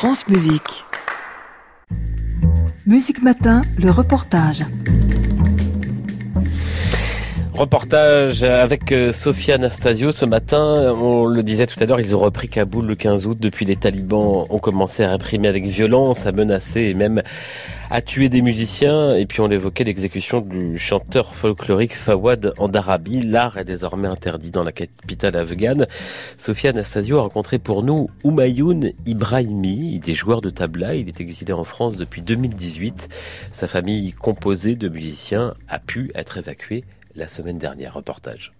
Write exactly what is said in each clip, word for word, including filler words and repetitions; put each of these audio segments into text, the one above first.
France Musique. Musique Matin, le reportage. Reportage avec Sophia Anastasio. Ce matin, on le disait tout à l'heure, ils ont repris Kaboul le quinze août. Depuis, les talibans ont commencé à réprimer avec violence, à menacer et même à tuer des musiciens. Et puis on l'évoquait, l'exécution du chanteur folklorique Fawad Andarabi. L'art est désormais interdit dans la capitale afghane. Sophia Anastasio a rencontré pour nous Humayoun Ibrahimi. Il est joueur de tabla. Il est exilé en France depuis deux mille dix-huit. Sa famille, composée de musiciens, a pu être évacuée la semaine dernière. Reportage.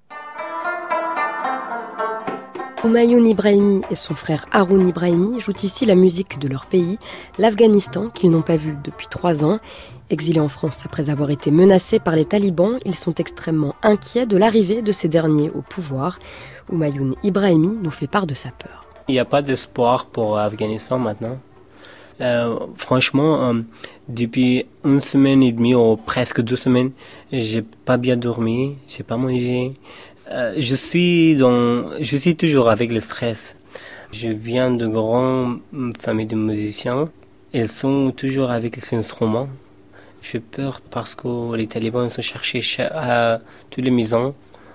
Humayoun Ibrahimi et son frère Haroun Ibrahimi jouent ici la musique de leur pays, l'Afghanistan, qu'ils n'ont pas vu depuis trois ans. Exilés en France après avoir été menacés par les talibans, ils sont extrêmement inquiets de l'arrivée de ces derniers au pouvoir. Humayoun Ibrahimi nous fait part de sa peur. Il n'y a pas d'espoir pour l'Afghanistan maintenant. Euh, franchement, euh, depuis une semaine et demie ou presque deux semaines, j'ai pas bien dormi, j'ai pas mangé. Euh, je suis dans, je suis toujours avec le stress. Je viens de grandes familles de musiciens. Ils sont toujours avec les instruments. J'ai peur parce que les talibans ont cherché à toutes les maisons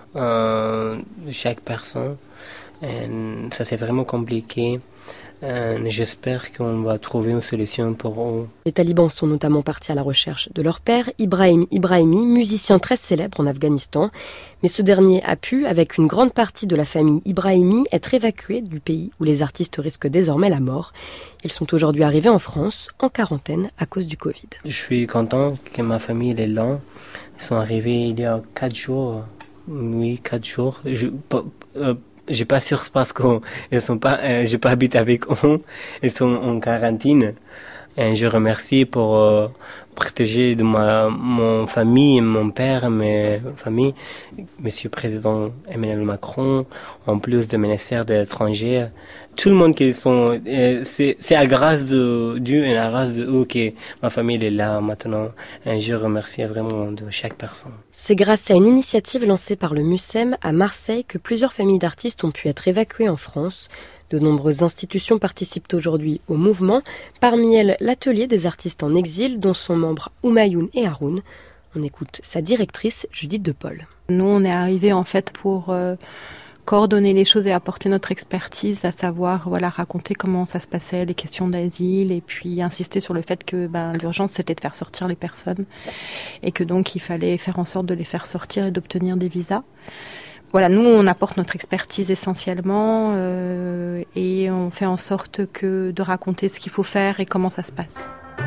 euh, de chaque personne. Et ça c'est vraiment compliqué. Euh, j'espère qu'on va trouver une solution pour eux. Les talibans sont notamment partis à la recherche de leur père, Ibrahim Ibrahimi, musicien très célèbre en Afghanistan. Mais ce dernier a pu, avec une grande partie de la famille Ibrahimi, être évacué du pays où les artistes risquent désormais la mort. Ils sont aujourd'hui arrivés en France, en quarantaine, à cause du Covid. Je suis content que ma famille est là. Ils sont arrivés il y a quatre jours. Oui, quatre jours. Je, euh, J'ai pas sûr parce qu'ils sont pas, euh, j'ai pas habité avec eux, ils sont en quarantaine. Et je remercie pour euh, protéger de ma mon famille, mon père, mes familles, Monsieur le Président Emmanuel Macron, en plus du ministère des Étrangers. Tout le monde qui sont, euh, c'est c'est à grâce de Dieu et à grâce de eux que ma famille est là maintenant. Et je remercie vraiment de chaque personne. C'est grâce à une initiative lancée par le MUSEM à Marseille que plusieurs familles d'artistes ont pu être évacuées en France. De nombreuses institutions participent aujourd'hui au mouvement, parmi elles l'atelier des artistes en exil dont sont membres Humayoun et Haroun. On écoute sa directrice Judith De Paul. Nous on est arrivés en fait pour euh, coordonner les choses et apporter notre expertise, à savoir voilà raconter comment ça se passait, les questions d'asile, et puis insister sur le fait que ben, l'urgence c'était de faire sortir les personnes et que donc il fallait faire en sorte de les faire sortir et d'obtenir des visas. Voilà, nous on apporte notre expertise essentiellement euh, et on fait en sorte que de raconter ce qu'il faut faire et comment ça se passe.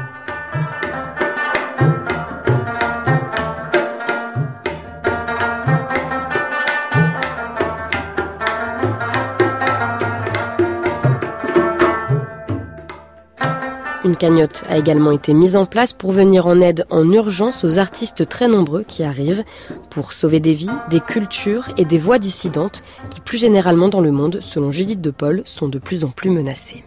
Une cagnotte a également été mise en place pour venir en aide en urgence aux artistes très nombreux qui arrivent, pour sauver des vies, des cultures et des voix dissidentes qui, plus généralement dans le monde, selon Judith De Paul, sont de plus en plus menacées.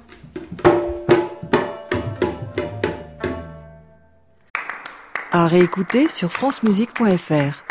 À réécouter sur francemusique point f r.